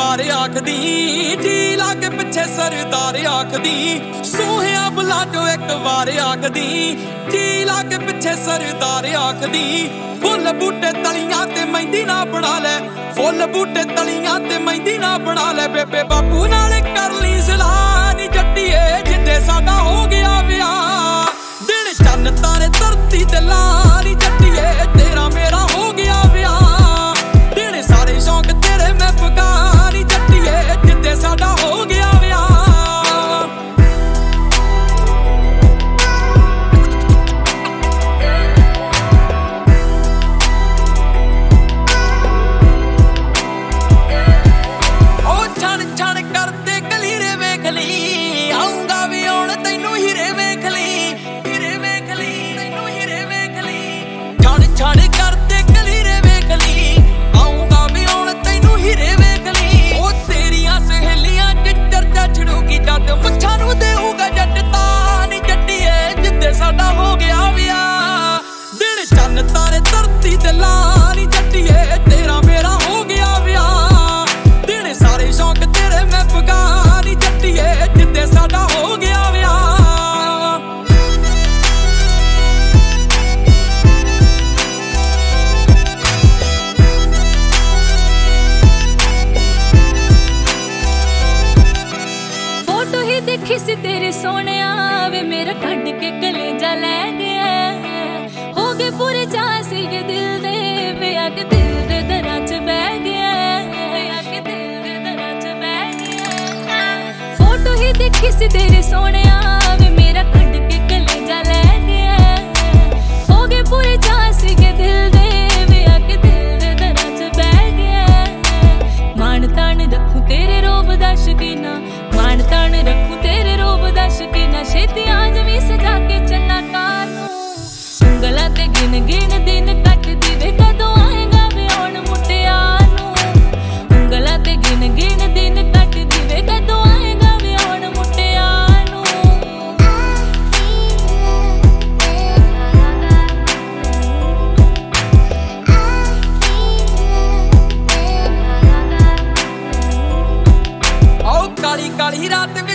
सरदार आखदी, जी लागे पिछे सरदार आखदी, सोहया बुला जो एक बार आखदी, जी लागे पिछे सरदार आखदी। फुल बूटे तलियां ते मेहंदी ना बना ले, फुल बूटे तलियां ते मेहंदी ना बना ले, बेबे बापू नाल कर ली सलाह नी जट्टीए जिद्दे साडा हो गया विआह। दिन चन्न तारे धरती ते ला नी जट्टीए तेरा मेरा हो गया विआह। दिन सारे शौक तेरे मैं पगा नी जट्टीए जिद्दे साडा हो गया विआह। छाड़ करते कलीरे वेख ली, आऊंगा भी आउण तैनू हीरे वेख ली। ओ तेरियां सहेलियां च चर्चा छड़ूगी जद मुच्छां नू देऊगा जट तानी जट्टीए जिद्दे साडा हो गया विआह। दिन चन्न तारे धरती ते ला नी जट्टीए तेरा मेरा हो गया विआह। दिन सारे शौक तेरे मैं पगा नी जट्टीए जिद्दे साडा हो गया विआह। देखी सी तेरे सोनिया वे मेरा कट के कलेजा ले गया। हो गए पूरे चाह से ये दिल दे वे आके दिल दे दरां च बह गया, आके दिल दे दरां च बह गया। फोटो ही देखी सी तेरे सोनिया वे मेरा कट के कलेजा ले गया। हो गए पूरे चाह से ये दिल दे वे आके दिल दे दरां च बह गया। मान तान रखूं तेरे रोब दा शकीना, मान तान रखूं तेरे रोब दा शकीना, छेती आज भी सजा के चन्ना कानू। ਉਂਗਲਾਂ ते गिन गिन दिन कटदी वे कदों आएगा वे आउण मुटिया नू। ਉਂਗਲਾਂ ते गिन गिन दिन कटदी वे कदों आएगा वे आउण मुटिया नू। आओ काली काली रात